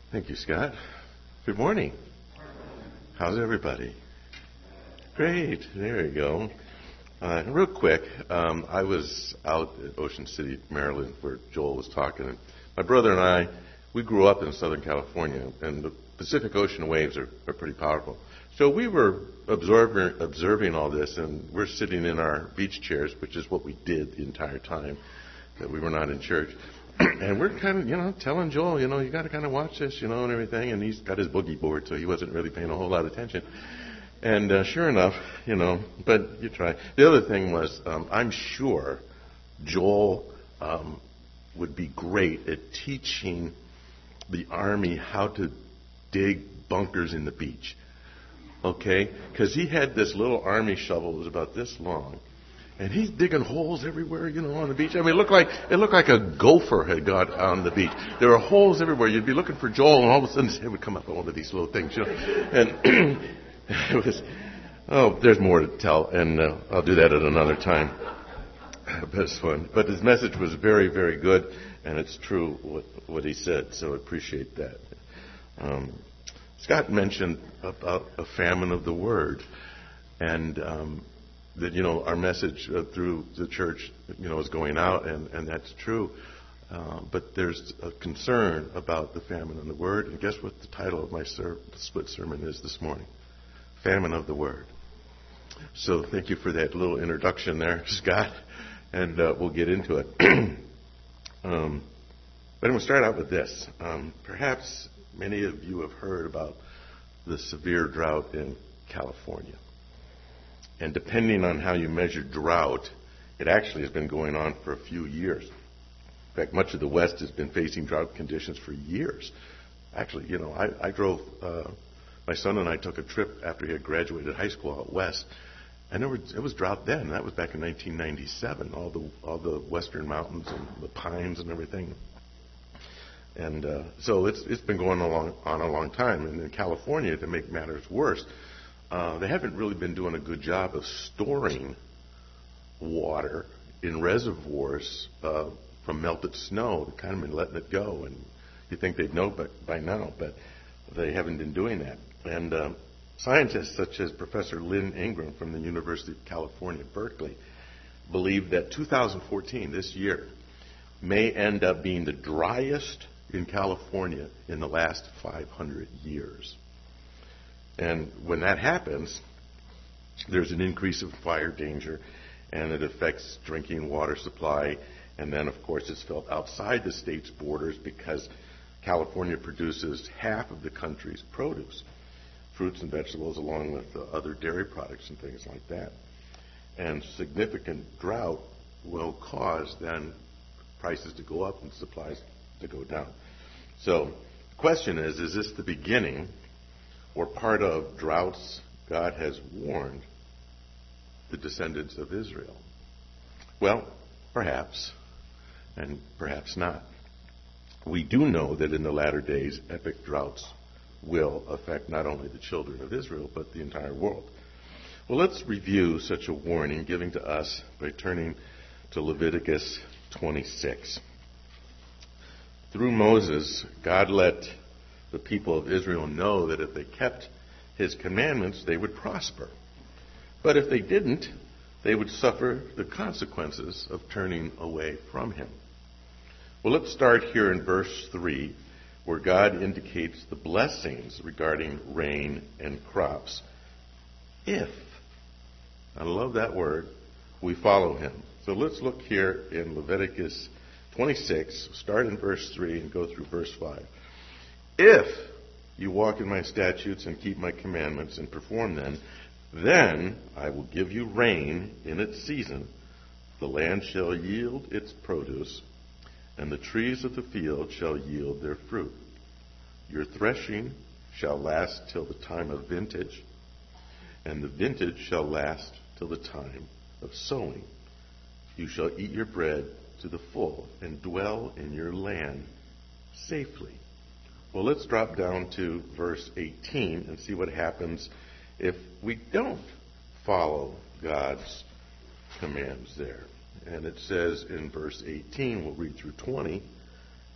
Thank you, Scott. Good morning. How's everybody? Great. There you go. Real quick, I was out at Ocean City, Maryland, where Joel was talking. And my brother and I, we grew up in Southern California, and the Pacific Ocean waves are pretty powerful. So we were observing all this, and we're sitting in our beach chairs, which is what we did the entire time that we were not in church. And we're kind of, telling Joel, you got to kind of watch this, and everything. And he's got his boogie board, so he wasn't really paying a whole lot of attention. And sure enough, but you try. The other thing was, I'm sure Joel would be great at teaching the Army how to dig bunkers in the beach. Okay? Because he had this little Army shovel that was about this long. And he's digging holes everywhere, on the beach. I mean, it looked like a gopher had got on the beach. There were holes everywhere. You'd be looking for Joel, and all of a sudden his head would come up on one of these little things, And it was, there's more to tell, and I'll do that at another time. But it's fun. But his message was very, very good, and it's true what he said, so I appreciate that. Scott mentioned about a famine of the Word, and that, our message through the church, is going out, and that's true. But there's a concern about the famine of the Word, and guess what the title of my split sermon is this morning? Famine of the Word. So thank you for that little introduction there, Scott, and we'll get into it. But I'm going to start out with this. Perhaps many of you have heard about the severe drought in California. And depending on how you measure drought, it actually has been going on for a few years. In fact, much of the West has been facing drought conditions for years. Actually, I drove, my son and I took a trip after he had graduated high school out west, and it was drought then. That was back in 1997, all the western mountains and the pines and everything. And so it's been going on a long time. And in California, to make matters worse, they haven't really been doing a good job of storing water in reservoirs from melted snow. They've kind of been letting it go, and you think they'd know by now, but they haven't been doing that. And scientists such as Professor Lynn Ingram from the University of California, Berkeley, believe that 2014, this year, may end up being the driest in California in the last 500 years. And when that happens, there's an increase of fire danger, and it affects drinking water supply. And then, of course, it's felt outside the state's borders because California produces half of the country's produce, fruits and vegetables, along with other dairy products and things like that. And significant drought will cause then prices to go up and supplies to go down. So the question is this the beginning or part of droughts God has warned the descendants of Israel? Well, perhaps, and perhaps not. We do know that in the latter days, epic droughts will affect not only the children of Israel, but the entire world. Well, let's review such a warning given to us by turning to Leviticus 26. Through Moses, God let the people of Israel know that if they kept his commandments, they would prosper. But if they didn't, they would suffer the consequences of turning away from him. Well, let's start here in verse 3, where God indicates the blessings regarding rain and crops. If, I love that word, we follow him. So let's look here in Leviticus 26, start in verse 3 and go through verse 5. If you walk in my statutes and keep my commandments and perform them, then I will give you rain in its season. The land shall yield its produce, and the trees of the field shall yield their fruit. Your threshing shall last till the time of vintage, and the vintage shall last till the time of sowing. You shall eat your bread to the full and dwell in your land safely. Well, let's drop down to verse 18 and see what happens if we don't follow God's commands there. And it says in verse 18, we'll read through 20,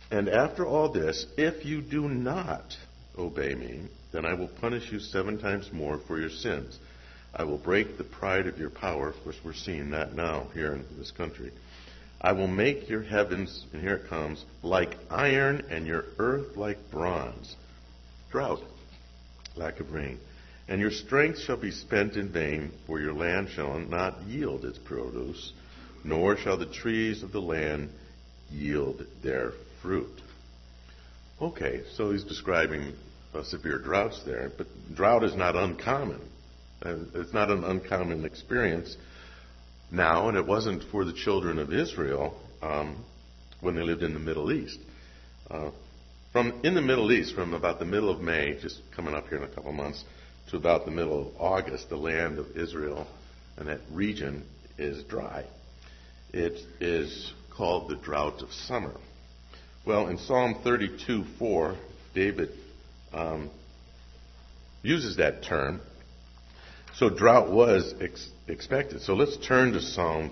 And after all this, if you do not obey me, then I will punish you 7 times more for your sins. I will break the pride of your power. Of course, we're seeing that now here in this country. I will make your heavens, and here it comes, like iron, and your earth like bronze. Drought, lack of rain. And your strength shall be spent in vain, for your land shall not yield its produce, nor shall the trees of the land yield their fruit. Okay, so he's describing severe droughts there, but drought is not uncommon. It's not an uncommon experience now, and it wasn't for the children of Israel when they lived in the Middle East. In the Middle East, from about the middle of May, just coming up here in a couple months, to about the middle of August, the land of Israel and that region is dry. It is called the drought of summer. Well, in Psalm 32:4, David uses that term. So drought was expected. So let's turn to Psalm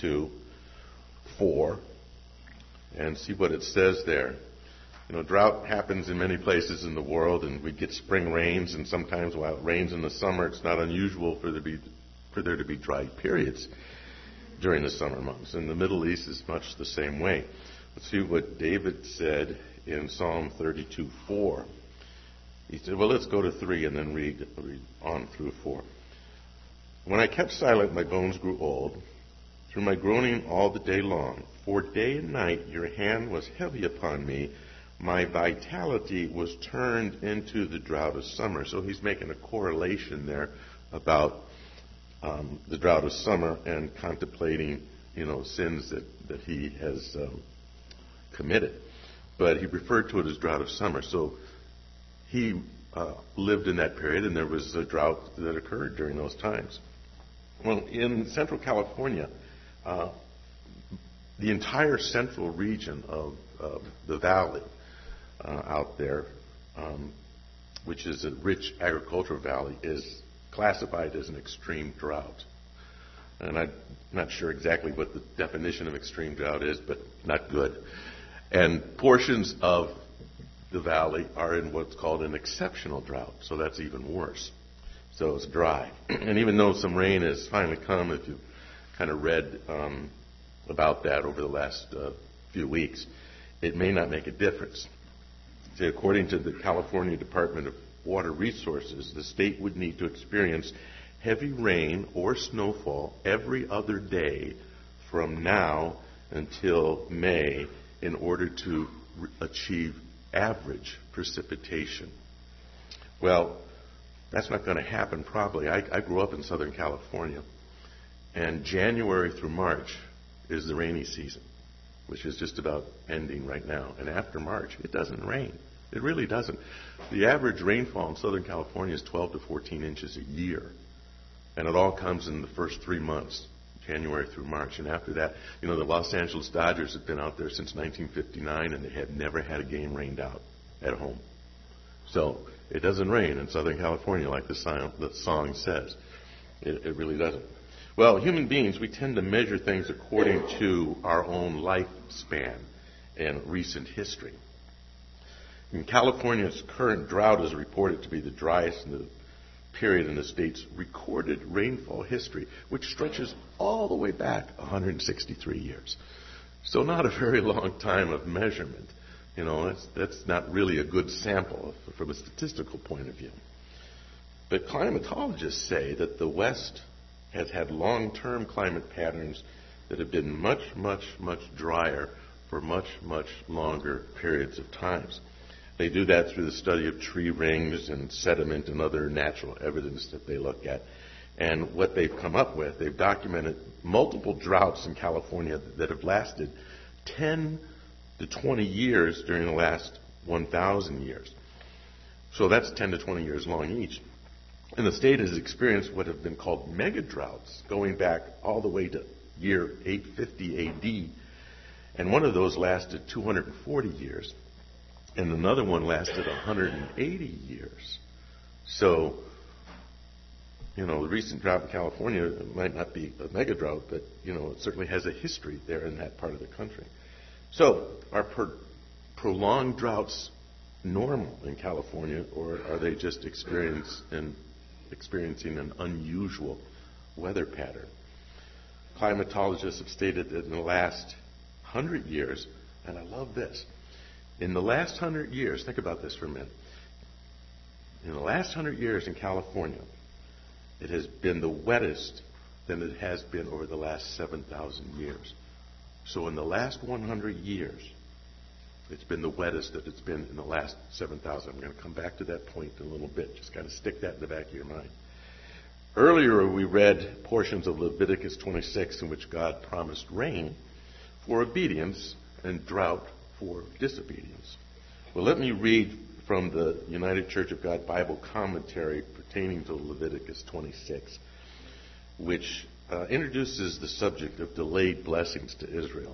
32:4 and see what it says there. You know, drought happens in many places in the world, and we get spring rains, and sometimes while it rains in the summer, it's not unusual for there to be dry periods during the summer months. And the Middle East is much the same way. Let's see what David said in Psalm 32:4. He said, well, let's go to 3 and then read on through 4. When I kept silent, my bones grew old, through my groaning all the day long. For day and night your hand was heavy upon me. My vitality was turned into the drought of summer. So he's making a correlation there about the drought of summer and contemplating, sins that he has committed. But he referred to it as drought of summer. So he lived in that period, and there was a drought that occurred during those times. Well, in Central California, the entire central region of the valley out there, which is a rich agricultural valley, is classified as an extreme drought. And I'm not sure exactly what the definition of extreme drought is, but not good. And portions of the valley are in what's called an exceptional drought, so that's even worse. So it's dry. And even though some rain has finally come, if you've kind of read about that over the last few weeks, it may not make a difference. See, according to the California Department of Water Resources, the state would need to experience heavy rain or snowfall every other day from now until May in order to achieve average precipitation. Well, that's not going to happen probably. I grew up in Southern California, and January through March is the rainy season, which is just about ending right now. And after March, it doesn't rain. It really doesn't. The average rainfall in Southern California is 12 to 14 inches a year. And it all comes in the first 3 months, January through March. And after that, the Los Angeles Dodgers have been out there since 1959, and they have never had a game rained out at home. So it doesn't rain in Southern California like the song says. It really doesn't. Well, human beings, we tend to measure things according to our own lifespan and recent history. In California's current drought is reported to be the driest in the period in the state's recorded rainfall history, which stretches all the way back 163 years. So not a very long time of measurement. That's not really a good sample from a statistical point of view. But climatologists say that the West has had long-term climate patterns that have been much, much, much drier for much, much longer periods of times. They do that through the study of tree rings and sediment and other natural evidence that they look at. And what they've come up with, they've documented multiple droughts in California that have lasted 10 to 20 years during the last 1,000 years. So that's 10 to 20 years long each. And the state has experienced what have been called mega droughts, going back all the way to year 850 AD. And one of those lasted 240 years. And another one lasted 180 years. So, the recent drought in California might not be a mega drought, but, it certainly has a history there in that part of the country. So, our prolonged droughts normal in California, or are they just experiencing an unusual weather pattern? Climatologists have stated that in the last 100 years, and I love this, in the last 100 years, think about this for a minute. In the last 100 years in California, it has been the wettest than it has been over the last 7,000 years. So in the last 100 years, it's been the wettest that it's been in the last 7,000. I'm going to come back to that point in a little bit. Just kind of stick that in the back of your mind. Earlier, we read portions of Leviticus 26 in which God promised rain for obedience and drought for disobedience. Well, let me read from the United Church of God Bible commentary pertaining to Leviticus 26, which introduces the subject of delayed blessings to Israel.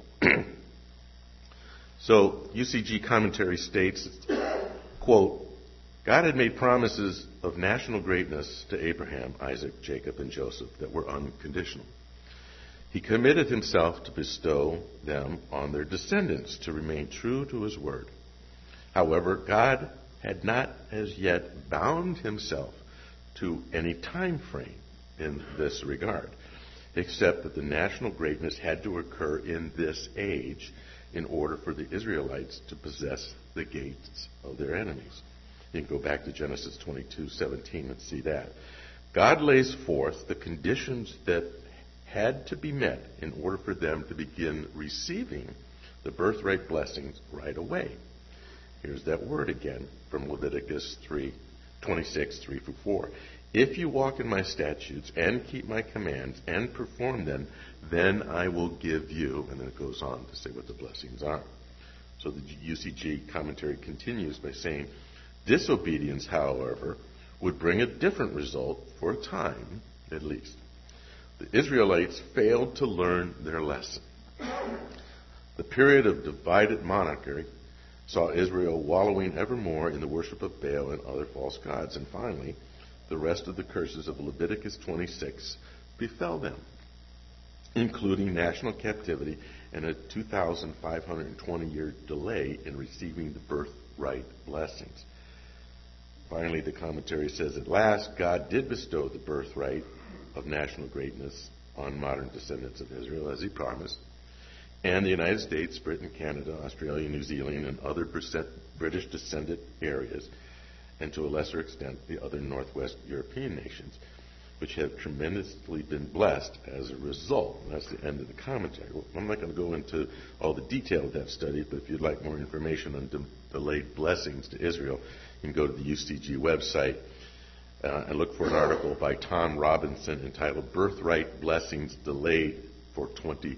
So, UCG commentary states, quote, God had made promises of national greatness to Abraham, Isaac, Jacob, and Joseph that were unconditional. He committed himself to bestow them on their descendants to remain true to his word. However, God had not as yet bound himself to any time frame in this regard, except that the national greatness had to occur in this age in order for the Israelites to possess the gates of their enemies. You can go back to Genesis 22:17 and see that. God lays forth the conditions that had to be met in order for them to begin receiving the birthright blessings right away. Here's that word again from Leviticus 26:3-4. If you walk in my statutes and keep my commands and perform them, then I will give you, and then it goes on to say what the blessings are. So the UCG commentary continues by saying, disobedience, however, would bring a different result for a time, at least. The Israelites failed to learn their lesson. The period of divided monarchy saw Israel wallowing ever more in the worship of Baal and other false gods. And finally, the rest of the curses of Leviticus 26 befell them, including national captivity and a 2,520-year delay in receiving the birthright blessings. Finally, the commentary says, at last, God did bestow the birthright of national greatness on modern descendants of Israel, as he promised. And the United States, Britain, Canada, Australia, New Zealand, and other British descendant areas, and to a lesser extent, the other Northwest European nations, which have tremendously been blessed as a result. And that's the end of the commentary. Well, I'm not going to go into all the detail of that study, but if you'd like more information on delayed blessings to Israel, you can go to the UCG website and look for an article by Tom Robinson entitled Birthright Blessings Delayed for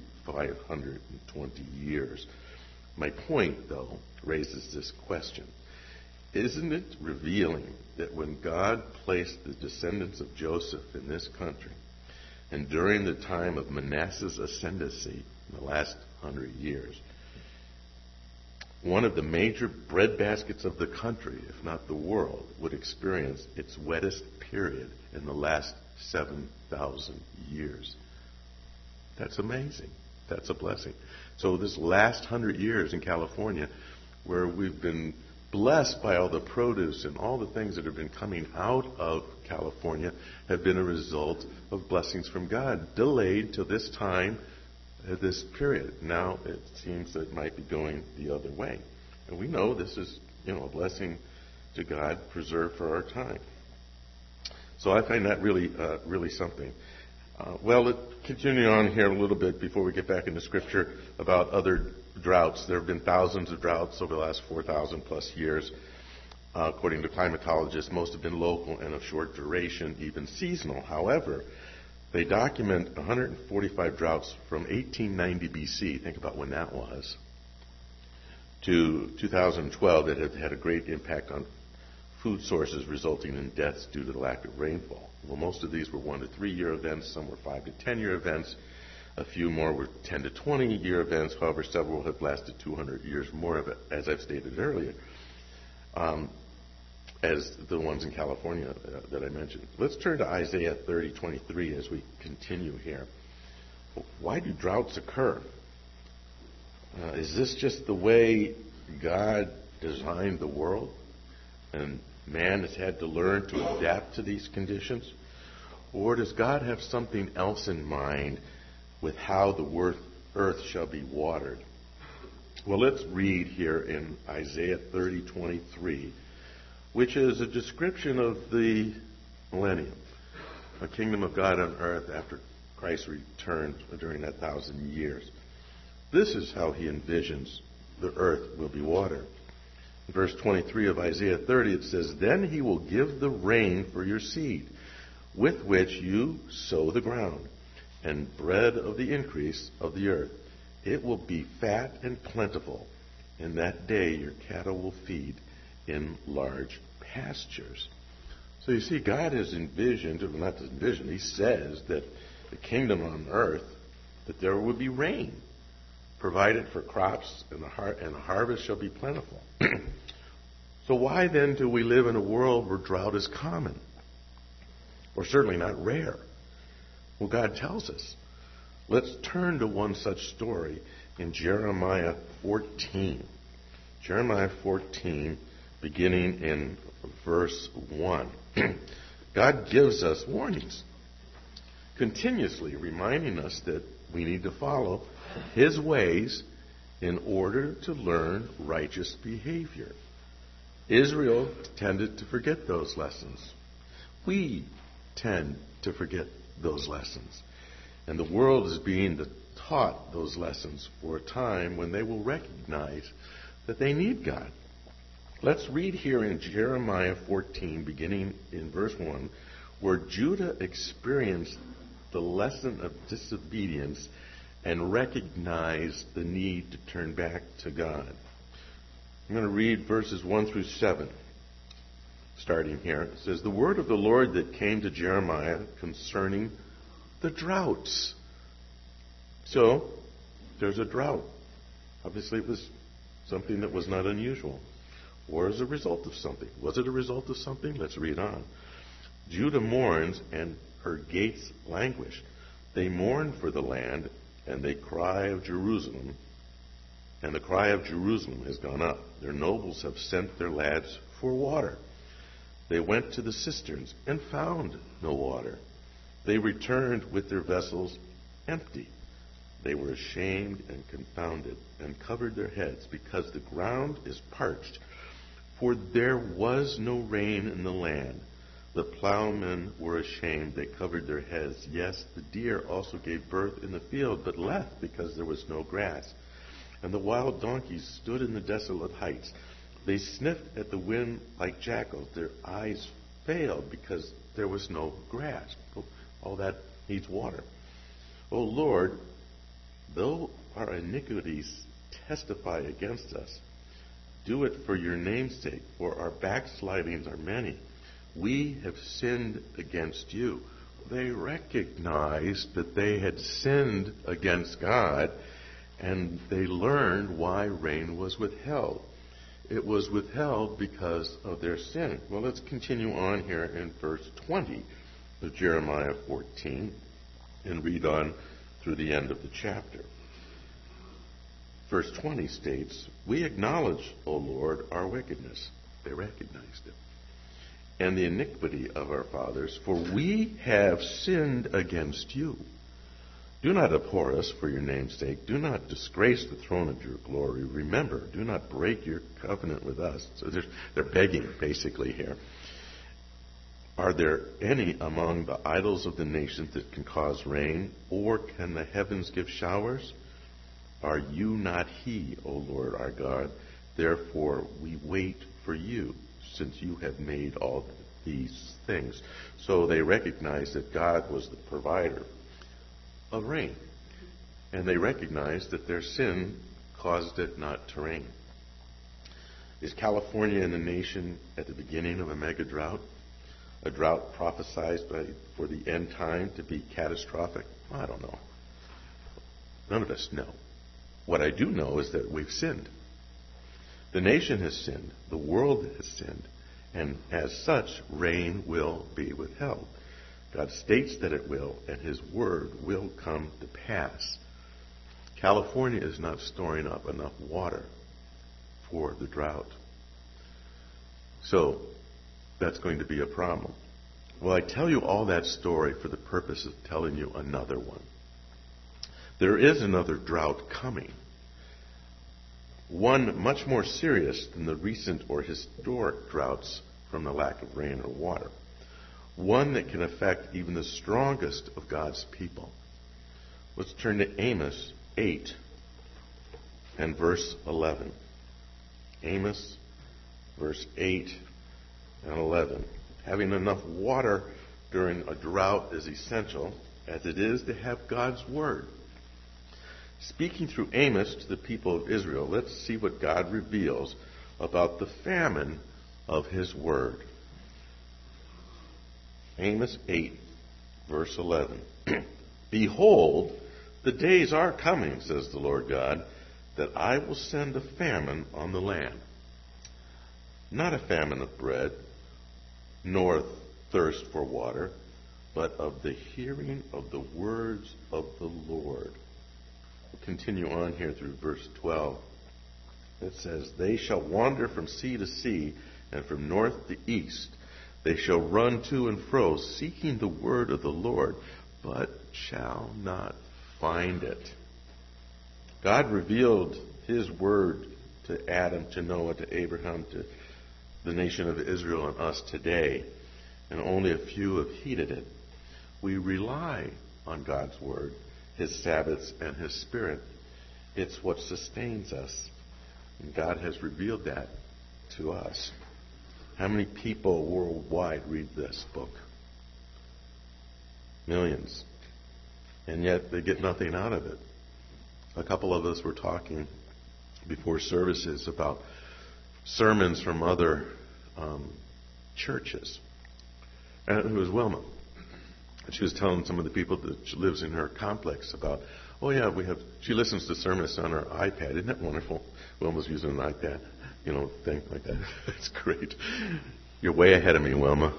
2,520 Years. My point, though, raises this question. Isn't it revealing that when God placed the descendants of Joseph in this country, and during the time of Manasseh's ascendancy in the last 100 years, one of the major breadbaskets of the country, if not the world, would experience its wettest period in the last 7,000 years? That's amazing. That's a blessing. So this last 100 years in California, where we've been blessed by all the produce and all the things that have been coming out of California, have been a result of blessings from God, delayed to this time, this period. Now it seems that it might be going the other way. And we know this is, a blessing to God preserved for our time. So I find that really something. Continuing on here a little bit before we get back into Scripture about other droughts. There have been thousands of droughts over the last 4,000 plus years. According to climatologists, most have been local and of short duration, even seasonal. However, they document 145 droughts from 1890 BC, think about when that was, to 2012 that have had a great impact on food sources, resulting in deaths due to the lack of rainfall. Well, most of these were 1 to 3 year events, some were 5 to 10 year events, a few more were 10 to 20 year events, however, several have lasted 200 years more of it, as I've stated earlier, as the ones in California that I mentioned. Let's turn to Isaiah 30:23 as we continue here. Why do droughts occur? Is this just the way God designed the world and man has had to learn to adapt to these conditions? Or does God have something else in mind with how the earth shall be watered? Well, let's read here in Isaiah 30:23, which is a description of the millennium, a kingdom of God on earth after Christ returned during that 1,000 years. This is how he envisions the earth will be watered. In verse 23 of Isaiah 30, it says, "Then he will give the rain for your seed, with which you sow the ground, and bread of the increase of the earth. It will be fat and plentiful. In that day your cattle will feed in large pastures." So you see, God has envisioned, or not envisioned, he says that the kingdom on earth, that there will be rain provided for crops, and the harvest shall be plentiful. So why then do we live in a world where drought is common? Or certainly not rare? Well, God tells us. Let's turn to one such story in Jeremiah 14. Jeremiah 14, beginning in verse 1. God gives us warnings, continuously reminding us that we need to follow his ways in order to learn righteous behavior. Israel tended to forget those lessons. We tend to forget those lessons. And the world is being taught those lessons for a time when they will recognize that they need God. Let's read here in Jeremiah 14, beginning in verse 1, where Judah experienced the lesson of disobedience and recognized the need to turn back to God. I'm going to read verses 1 through 7. Starting here, it says, "The word of the Lord that came to Jeremiah concerning the droughts." So, there's a drought. Obviously, it was something that was not unusual. Or as a result of something. Was it a result of something? Let's read on. "Judah mourns, and her gates languish. They mourn for the land, and they cry of Jerusalem. And the cry of Jerusalem has gone up. Their nobles have sent their lads for water. They went to the cisterns and found no water. They returned with their vessels empty. They were ashamed and confounded and covered their heads because the ground is parched. For there was no rain in the land. The plowmen were ashamed. They covered their heads. Yes, the deer also gave birth in the field, but left because there was no grass. And the wild donkeys stood in the desolate heights. They sniffed at the wind like jackals. Their eyes failed because there was no grass." All that needs water. "O Lord, though our iniquities testify against us, do it for your name's sake, for our backslidings are many. We have sinned against you." They recognized that they had sinned against God, and they learned why rain was withheld. It was withheld because of their sin. Well, let's continue on here in verse 20 of Jeremiah 14 and read on through the end of the chapter. Verse 20 states, "We acknowledge, O Lord, our wickedness." They recognized it. "And the iniquity of our fathers, for we have sinned against you. Do not abhor us for your name's sake. Do not disgrace the throne of your glory. Remember, do not break your covenant with us." So they're begging, basically, here. "Are there any among the idols of the nations that can cause rain, or can the heavens give showers? Are you not he, O Lord our God? Therefore we wait for you, since you have made all these things." So they recognized that God was the provider of rain. And they recognized that their sin caused it not to rain. Is California and the nation at the beginning of a mega drought? A drought prophesied for the end time to be catastrophic? I don't know. None of us know. What I do know is that we've sinned. The nation has sinned. The world has sinned. And as such, rain will be withheld. God states that it will, and his word will come to pass. California is not storing up enough water for the drought. So that's going to be a problem. Well, I tell you all that story for the purpose of telling you another one. There is another drought coming. One much more serious than the recent or historic droughts from the lack of rain or water. One that can affect even the strongest of God's people. Let's turn to Amos 8 and verse 11. Amos, verse 8 and 11. Having enough water during a drought is essential, as it is to have God's word. Speaking through Amos to the people of Israel, let's see what God reveals about the famine of his word. Amos 8, verse 11. Behold, the days are coming, says the Lord God, that I will send a famine on the land. Not a famine of bread, nor thirst for water, but of the hearing of the words of the Lord. We'll continue on here through verse 12. It says, They shall wander from sea to sea, and from north to east. They shall run to and fro, seeking the word of the Lord, but shall not find it. God revealed his word to Adam, to Noah, to Abraham, to the nation of Israel and us today, and only a few have heeded it. We rely on God's word, his Sabbaths, and his Spirit. It's what sustains us. And God has revealed that to us. How many people worldwide read this book? Millions. And yet they get nothing out of it. A couple of us were talking before services about sermons from other churches. And it was Wilma. And she was telling some of the people that she lives in her complex about, she listens to sermons on her iPad. Isn't that wonderful? Wilma's using an iPad, thing like that. That's great. You're way ahead of me, Wilma.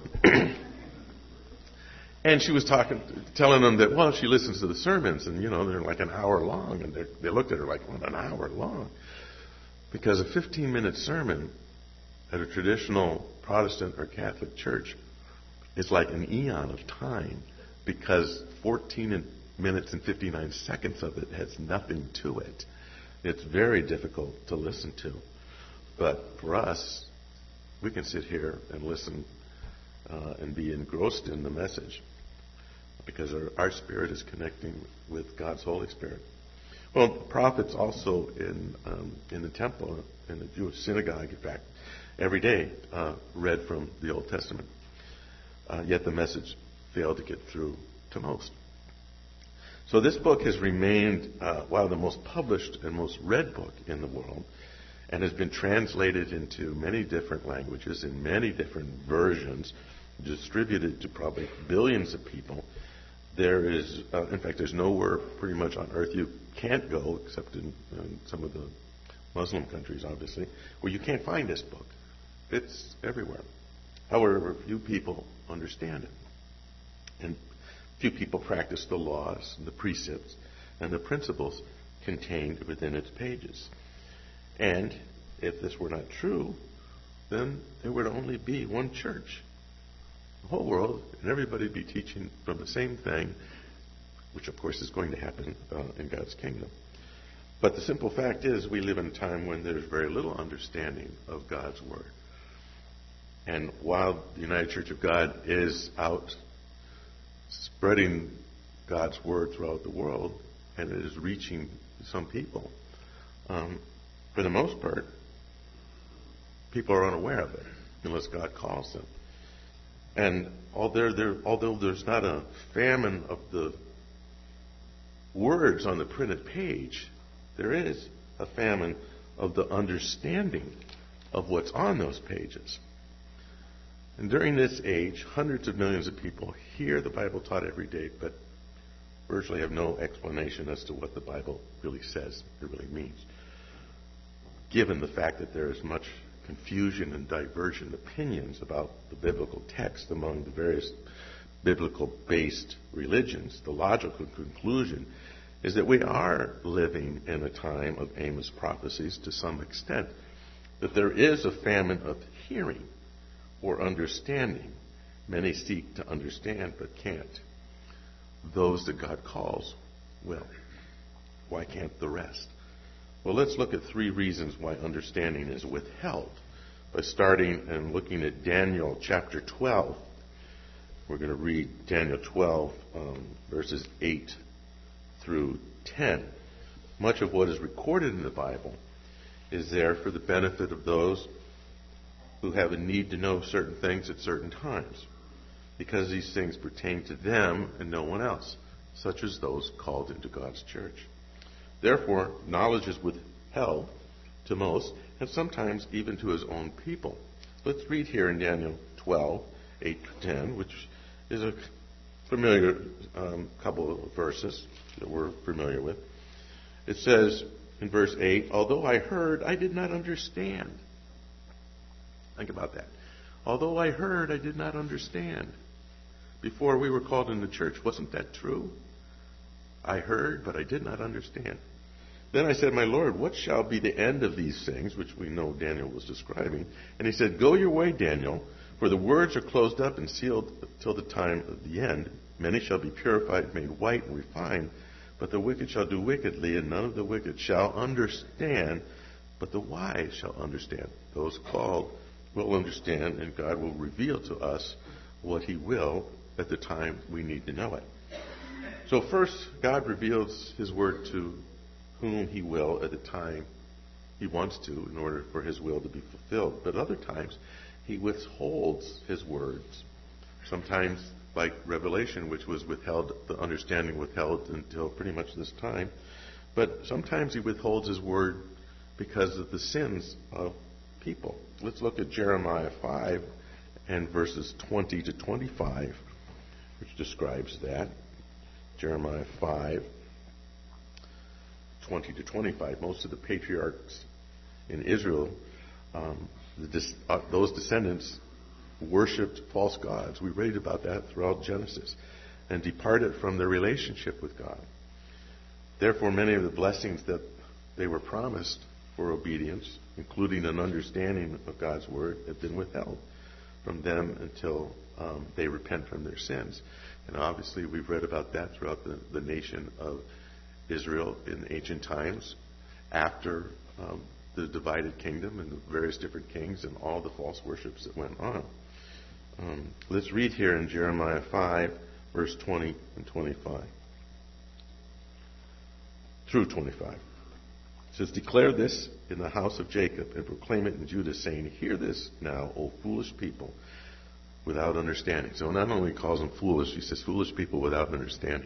And she was telling them that, she listens to the sermons, and, they're like an hour long. And they looked at her like, an hour long? Because a 15-minute sermon at a traditional Protestant or Catholic church is like an eon of time, because 14 minutes and 59 seconds of it has nothing to it. It's very difficult to listen to. But for us, we can sit here and listen and be engrossed in the message, because our spirit is connecting with God's Holy Spirit. Well, the prophets also in the temple, in the Jewish synagogue, in fact, every day read from the Old Testament. Yet the message failed to get through to most. So this book has remained one of the most published and most read book in the world, and has been translated into many different languages in many different versions, distributed to probably billions of people. There is, in fact, there's nowhere pretty much on earth you can't go, except in some of the Muslim countries, obviously, where you can't find this book. It's everywhere. However, few people understand it. And few people practice the laws and the precepts and the principles contained within its pages. And if this were not true, then there would only be one church. The whole world, and everybody would be teaching from the same thing, which of course is going to happen in God's kingdom. But the simple fact is, we live in a time when there's very little understanding of God's Word. And while the United Church of God is out spreading God's Word throughout the world, and it is reaching some people, for the most part, people are unaware of it, unless God calls them. And although there's not a famine of the words on the printed page, there is a famine of the understanding of what's on those pages. And during this age, hundreds of millions of people hear the Bible taught every day, but virtually have no explanation as to what the Bible really says, it really means. Given the fact that there is much confusion and divergent opinions about the biblical text among the various biblical-based religions, the logical conclusion is that we are living in a time of Amos prophecies to some extent. that there is a famine of hearing or understanding. Many seek to understand but can't. Those that God calls will. Why can't the rest? Well, let's look at 3 reasons why understanding is withheld. By starting and looking at Daniel chapter 12. We're going to read Daniel 12, verses 8 through 10. Much of what is recorded in the Bible is there for the benefit of those who have a need to know certain things at certain times, because these things pertain to them and no one else, such as those called into God's church. Therefore, knowledge is withheld to most, and sometimes even to his own people. Let's read here in Daniel 12, 8 to 10, which is a familiar couple of verses that we're familiar with. It says in verse 8, although I heard, I did not understand. Think about that. Although I heard, I did not understand. Before we were called into church, wasn't that true? I heard, but I did not understand. Then I said, my Lord, what shall be the end of these things, which we know Daniel was describing? And he said, go your way, Daniel, for the words are closed up and sealed till the time of the end. Many shall be purified, made white, and refined. But the wicked shall do wickedly, and none of the wicked shall understand, but the wise shall understand. Those called will understand, and God will reveal to us what he will at the time we need to know it. So first, God reveals his word to whom he will at the time he wants to in order for his will to be fulfilled. But other times, he withholds his words. Sometimes, like Revelation, which was withheld, the understanding withheld until pretty much this time. But sometimes he withholds his word because of the sins of people. Let's look at Jeremiah 5 and verses 20 to 25, which describes that. Jeremiah 5, 20 to 25. Most of the patriarchs in Israel, those descendants worshipped false gods. We read about that throughout Genesis, and departed from their relationship with God. Therefore, many of the blessings that they were promised for obedience, including an understanding of God's word, have been withheld from them until they repent from their sins. And obviously, we've read about that throughout the nation of Israel in ancient times, after the divided kingdom and the various different kings and all the false worships that went on. Let's read here in Jeremiah 5, verse 20 and 25. Through 25. It says, declare this in the house of Jacob and proclaim it in Judah, saying, hear this now, O foolish people, without understanding. So not only calls them foolish, he says foolish people without understanding.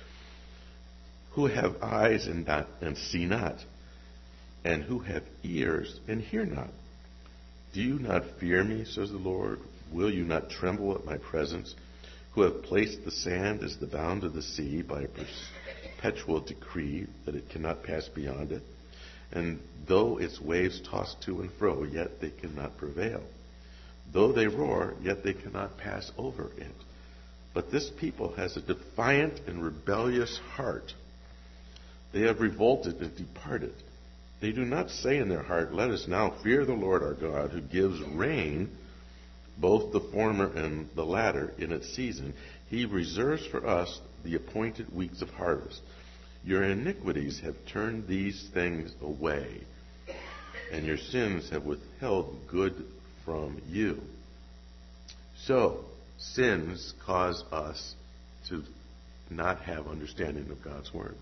Who have eyes and see not, and who have ears and hear not. Do you not fear me, says the Lord? Will you not tremble at my presence? Who have placed the sand as the bound of the sea by a perpetual decree that it cannot pass beyond it. And though its waves toss to and fro, yet they cannot prevail. Though they roar, yet they cannot pass over it. But this people has a defiant and rebellious heart. They have revolted and departed. They do not say in their heart, let us now fear the Lord our God, who gives rain, both the former and the latter, in its season. He reserves for us the appointed weeks of harvest. Your iniquities have turned these things away, and your sins have withheld good from you. So, sins cause us to not have understanding of God's Word.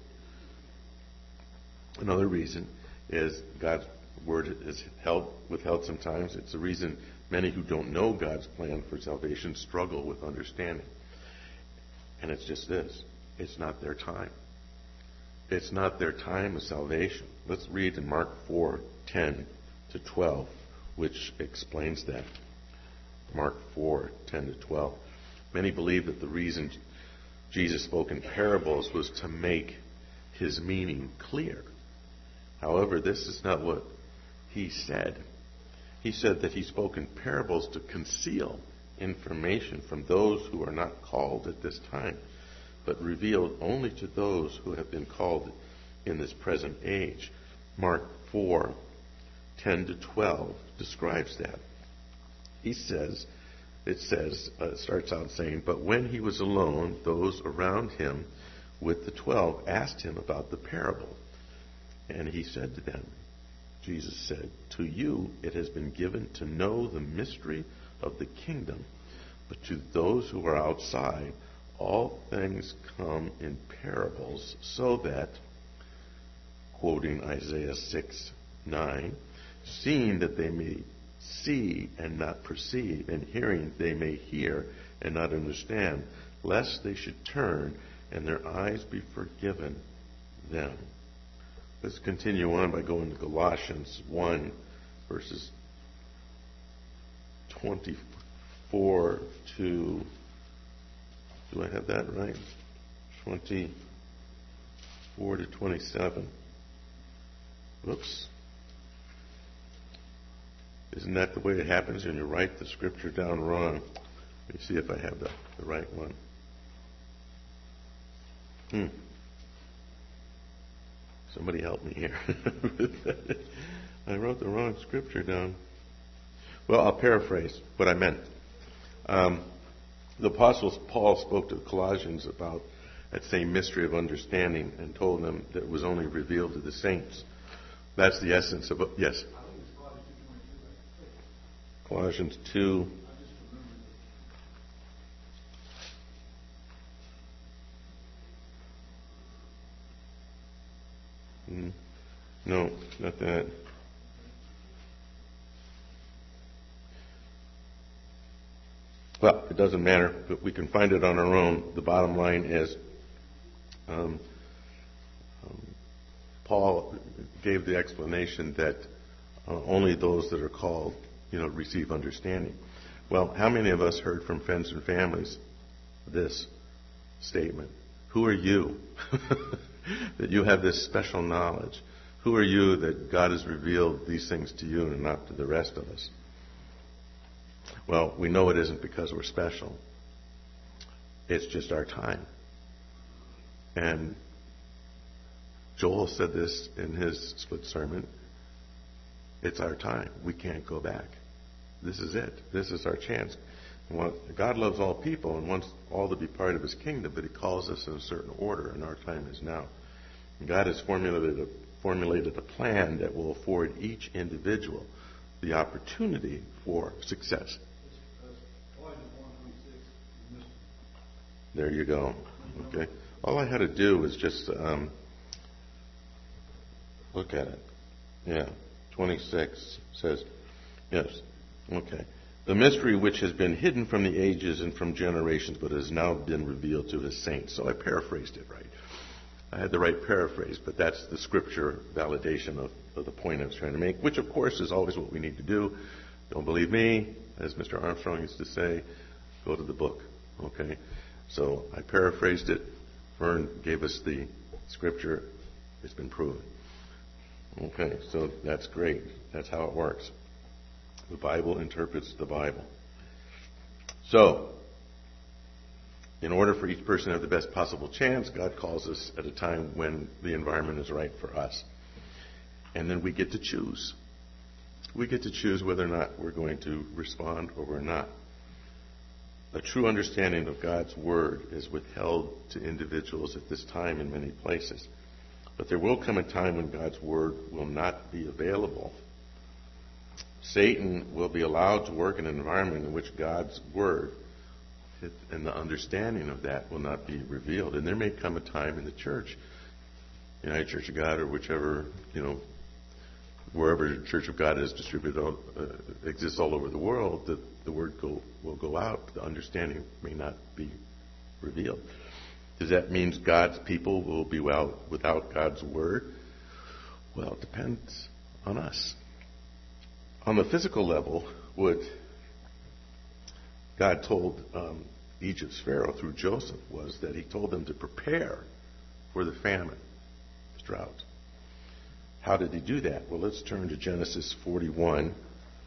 Another reason is God's Word is withheld sometimes. It's the reason many who don't know God's plan for salvation struggle with understanding. And it's just this. It's not their time. It's not their time of salvation. Let's read in Mark 4, 10 to 12, which explains that. Mark 4, 10 to 12. Many believe that the reason Jesus spoke in parables was to make his meaning clear. However, this is not what he said. He said that he spoke in parables to conceal information from those who are not called at this time, but revealed only to those who have been called in this present age. Mark 4, 10 to 12 describes that. It starts out saying, "But when he was alone, those around him with the 12 asked him about the parable. And he said to them," Jesus said, "To you it has been given to know the mystery of the kingdom, but to those who are outside, all things come in parables, so that," quoting Isaiah 6:9, "seeing that they may see and not perceive, and hearing they may hear and not understand, lest they should turn and their eyes be forgiven them." Let's continue on by going to Colossians 1, verses 24 to, do I have that right? 24 to 27. Whoops. Isn't that the way it happens when you write the scripture down wrong? Let me see if I have the right one. Somebody help me here. I wrote the wrong scripture down. Well, I'll paraphrase what I meant. The Apostle Paul spoke to the Colossians about that same mystery of understanding and told them that it was only revealed to the saints. That's the essence of it. Yes? Colossians 2. No, not that. Well, it doesn't matter, but we can find it on our own. The bottom line is Paul gave the explanation that only those that are called, receive understanding. Well, how many of us heard from friends and families this statement? Who are you that you have this special knowledge? Who are you that God has revealed these things to you and not to the rest of us? Well, we know it isn't because we're special. It's just our time. And Joel said this in his split sermon. It's our time. We can't go back. This is it. This is our chance. God loves all people and wants all to be part of His kingdom, but He calls us in a certain order, and our time is now. And God has formulated a plan that will afford each individual the opportunity for success. There you go. Okay. All I had to do was just look at it. Yeah. 26 says, yes. Okay. The mystery which has been hidden from the ages and from generations, but has now been revealed to His saints. So I paraphrased it right. I had the right paraphrase, but that's the scripture validation of the point I was trying to make, which of course is always what we need to do. Don't believe me, as Mr. Armstrong used to say, go to the book. Okay? So I paraphrased it. Vern gave us the scripture. It's been proven. Okay, so that's great. That's how it works. The Bible interprets the Bible. So, in order for each person to have the best possible chance, God calls us at a time when the environment is right for us. And then we get to choose. We get to choose whether or not we're going to respond or we're not. A true understanding of God's Word is withheld to individuals at this time in many places. But there will come a time when God's Word will not be available. Satan will be allowed to work in an environment in which God's Word and the understanding of that will not be revealed. And there may come a time in the church, United Church of God or whichever, wherever Church of God is distributed, exists all over the world, that the Word will go out. The understanding may not be revealed. Does that mean God's people will be without God's Word? Well, it depends on us. On the physical level, what God told Egypt's Pharaoh through Joseph was that He told them to prepare for the famine, the drought. How did He do that? Well, let's turn to Genesis 41,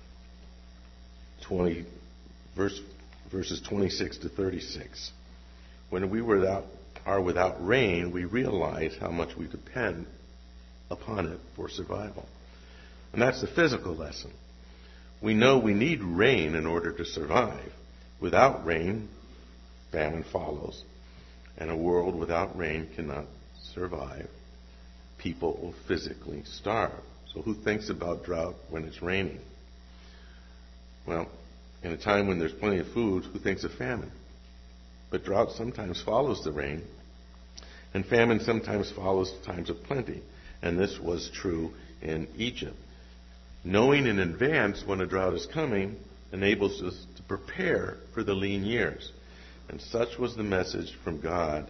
verses 26 to 36. When we are without rain, we realize how much we depend upon it for survival. And that's the physical lesson. We know we need rain in order to survive. Without rain, famine follows. And a world without rain cannot survive. People will physically starve. So who thinks about drought when it's raining? Well, in a time when there's plenty of food, who thinks of famine? But drought sometimes follows the rain, and famine sometimes follows times of plenty. And this was true in Egypt. Knowing in advance when a drought is coming enables us to prepare for the lean years. And such was the message from God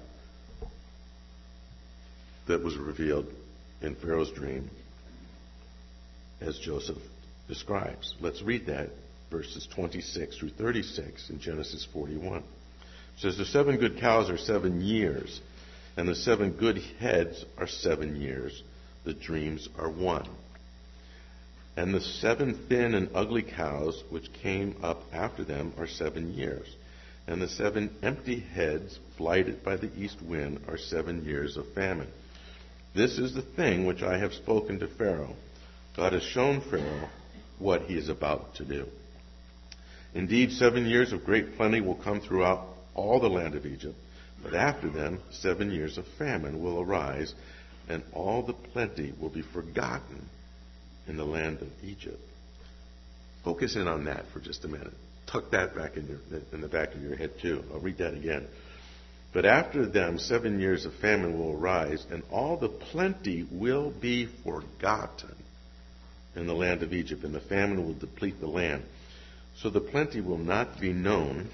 that was revealed in Pharaoh's dream, as Joseph describes. Let's read that, verses 26 through 36 in Genesis 41. It says, the 7 good cows are 7 years, and the 7 good heads are 7 years. The dreams are 1. And the 7 thin and ugly cows which came up after them are 7 years. And the 7 empty heads blighted by the east wind are 7 years of famine. This is the thing which I have spoken to Pharaoh. God has shown Pharaoh what he is about to do. Indeed, 7 years of great plenty will come throughout all the land of Egypt, but after them 7 years of famine will arise, and all the plenty will be forgotten in the land of Egypt. Focus in on that for just a minute. Tuck that back in the back of your head too. I'll read that again. But after them 7 years of famine will arise, and all the plenty will be forgotten in the land of Egypt, and the famine will deplete the land. So the plenty will not be known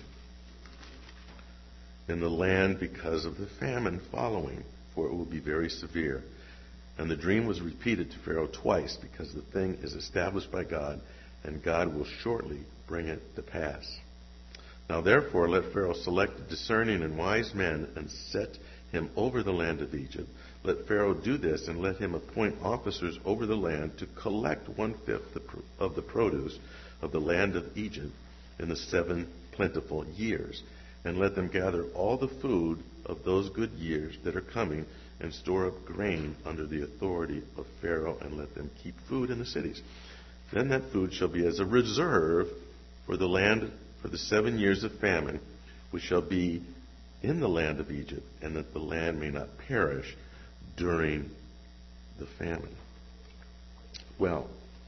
in the land because of the famine following, for it will be very severe. And the dream was repeated to Pharaoh twice, because the thing is established by God, and God will shortly bring it to pass. Now therefore let Pharaoh select discerning and wise men, and set him over the land of Egypt. Let Pharaoh do this, and let him appoint officers over the land to collect 1/5 of the produce of the land of Egypt in the 7 plentiful years. And let them gather all the food of those good years that are coming, and store up grain under the authority of Pharaoh, and let them keep food in the cities. Then that food shall be as a reserve for the land for the 7 years of famine, which shall be in the land of Egypt, and that the land may not perish during the famine. Well,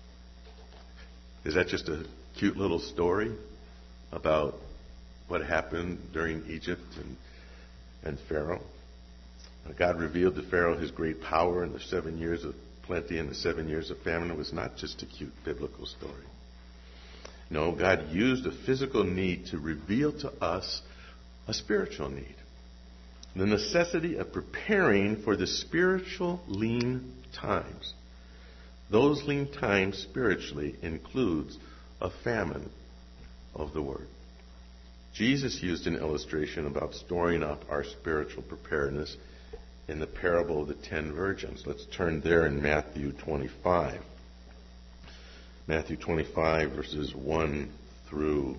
is that just a cute little story about what happened during Egypt and Pharaoh? God revealed to Pharaoh his great power in the 7 years of plenty and the 7 years of famine. It was not just a cute biblical story. No, God used a physical need to reveal to us a spiritual need. The necessity of preparing for the spiritual lean times. Those lean times spiritually includes a famine of the Word. Jesus used an illustration about storing up our spiritual preparedness in the parable of the 10 virgins. Let's turn there in Matthew 25. Matthew 25, verses 1 through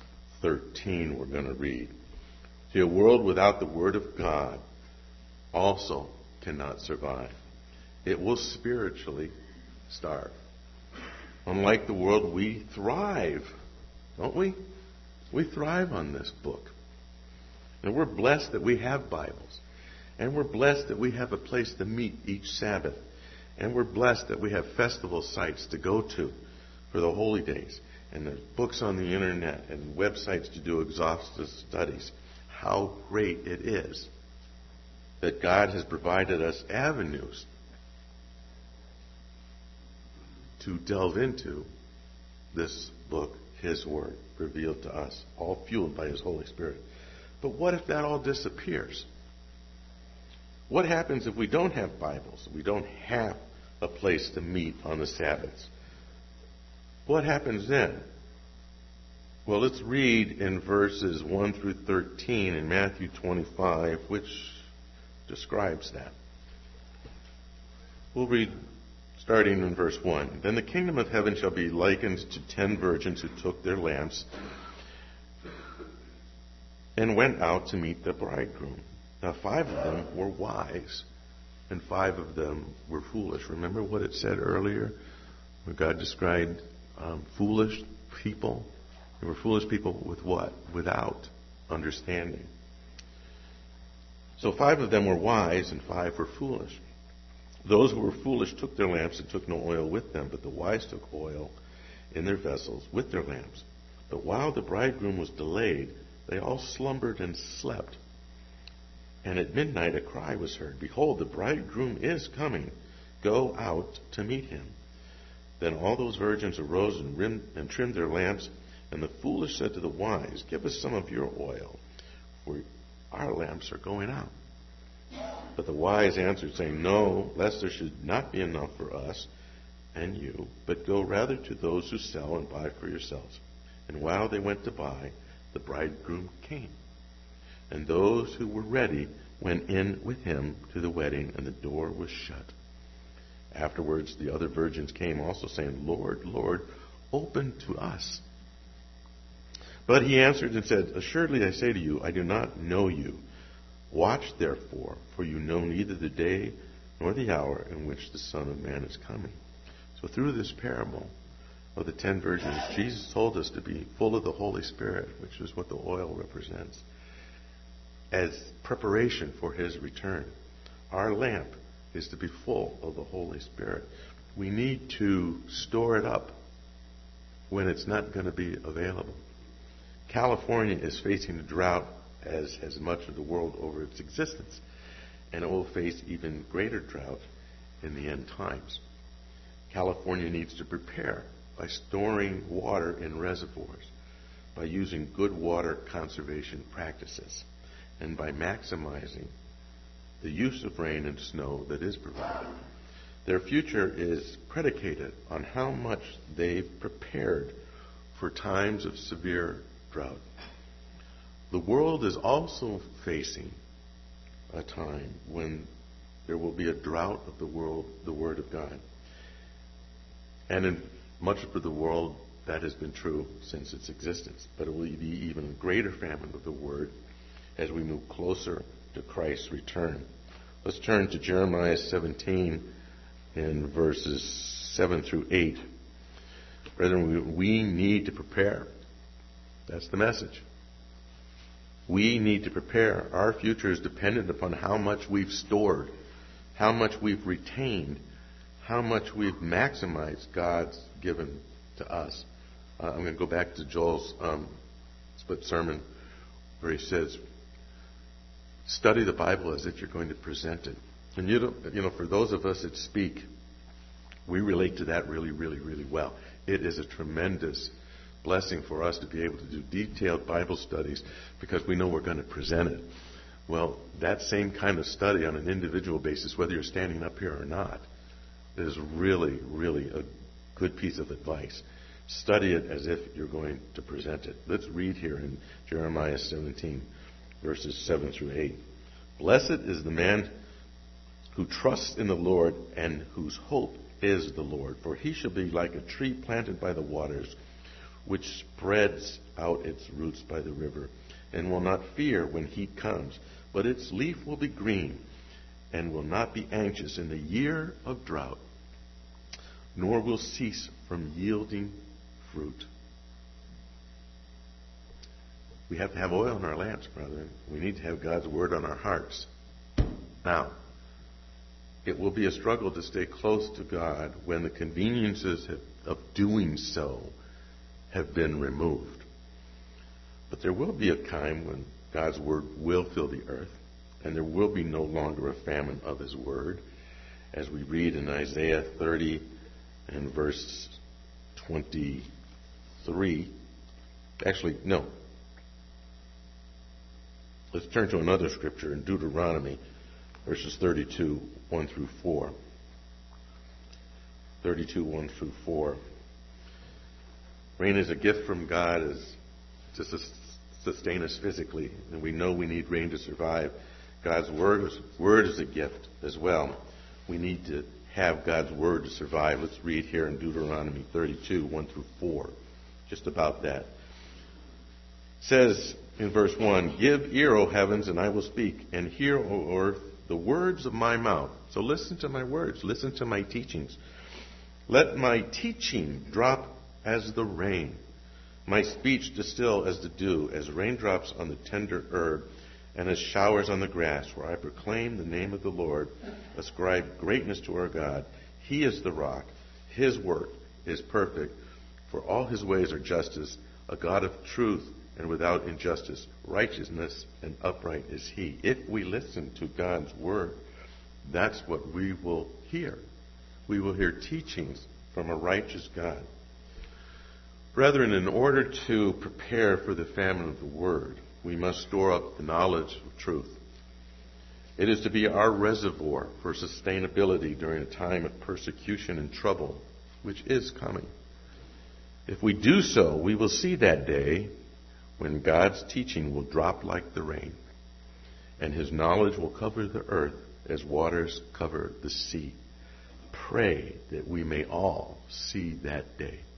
13, we're going to read. See, a world without the Word of God also cannot survive. It will spiritually starve. Unlike the world, we thrive, don't we? We thrive on this book. And we're blessed that we have Bibles. And we're blessed that we have a place to meet each Sabbath. And we're blessed that we have festival sites to go to for the holy days. And there's books on the internet and websites to do exhaustive studies. How great it is that God has provided us avenues to delve into this book, His Word, revealed to us, all fueled by His Holy Spirit. But what if that all disappears? What happens if we don't have Bibles? We don't have a place to meet on the Sabbaths? What happens then? Well, let's read in verses 1 through 13 in Matthew 25, which describes that. We'll read starting in verse 1. Then the kingdom of heaven shall be likened to 10 virgins who took their lamps and went out to meet the bridegroom. Now 5 of them were wise, and 5 of them were foolish. Remember what it said earlier? Where God described foolish people. They were foolish people with what? Without understanding. So 5 of them were wise and 5 were foolish. Those who were foolish took their lamps and took no oil with them, but the wise took oil in their vessels with their lamps. But while the bridegroom was delayed, they all slumbered and slept. And at midnight a cry was heard, "Behold, the bridegroom is coming. Go out to meet him." Then all those virgins arose and trimmed their lamps. And the foolish said to the wise, "Give us some of your oil, for our lamps are going out." But the wise answered, saying, "No, lest there should not be enough for us and you, but go rather to those who sell and buy for yourselves." And while they went to buy, the bridegroom came. And those who were ready went in with him to the wedding, and the door was shut. Afterwards the other virgins came also, saying, "Lord, Lord, open to us." But he answered and said, "Assuredly I say to you, I do not know you. Watch therefore, for you know neither the day nor the hour in which the Son of Man is coming." So through this parable of the 10 virgins, Jesus told us to be full of the Holy Spirit, which is what the oil represents, as preparation for his return. Our lamp is to be full of the Holy Spirit. We need to store it up when it's not going to be available. California is facing a drought, as has much of the world over its existence, and it will face even greater drought in the end times. California needs to prepare by storing water in reservoirs, by using good water conservation practices, and by maximizing the use of rain and snow that is provided. Their future is predicated on how much they've prepared for times of severe drought. The world is also facing a time when there will be a drought of the Word of God. And in much of the world, that has been true since its existence. But it will be even a greater famine of the Word as we move closer to Christ's return. Let's turn to Jeremiah 17 in verses 7 through 8. Brethren, we need to prepare. That's the message. We need to prepare. Our future is dependent upon how much we've stored, how much we've retained, how much we've maximized God's given to us. I'm going to go back to Joel's split sermon where he says, study the Bible as if you're going to present it. And for those of us that speak, we relate to that really, really, really well. It is a tremendous blessing for us to be able to do detailed Bible studies because we know we're going to present it. Well, that same kind of study on an individual basis, whether you're standing up here or not, is really, really a good piece of advice. Study it as if you're going to present it. Let's read here in Jeremiah 17, verses 7 through 8. "Blessed is the man who trusts in the Lord and whose hope is the Lord, for he shall be like a tree planted by the waters, which spreads out its roots by the river, and will not fear when heat comes, but its leaf will be green, and will not be anxious in the year of drought, nor will cease from yielding fruit." We have to have oil in our lamps, brethren. We need to have God's Word on our hearts. Now, it will be a struggle to stay close to God when the conveniences of doing so have been removed. But there will be a time when God's Word will fill the earth, and there will be no longer a famine of His Word, as we read in Isaiah 30 and verse 23. Actually, no. Let's turn to another scripture in Deuteronomy, verses 32, 1 through 4. 32, 1 through 4. Rain is a gift from God to sustain us physically, and we know we need rain to survive. God's word is a gift as well. We need to have God's Word to survive. Let's read here in Deuteronomy 32, 1 through 4, just about that. It says in verse 1, "Give ear, O heavens, and I will speak, and hear, O earth, the words of my mouth." So listen to my words, listen to my teachings. Let my teaching drop as the rain, my speech distill as the dew, as raindrops on the tender herb, and as showers on the grass, where I proclaim the name of the Lord, ascribe greatness to our God. He is the rock. His work is perfect, for all his ways are justice, a God of truth and without injustice. Righteousness and upright is he. If we listen to God's word, that's what we will hear. We will hear teachings from a righteous God. Brethren, in order to prepare for the famine of the word, we must store up the knowledge of truth. It is to be our reservoir for sustainability during a time of persecution and trouble, which is coming. If we do so, we will see that day when God's teaching will drop like the rain, and his knowledge will cover the earth as waters cover the sea. Pray that we may all see that day.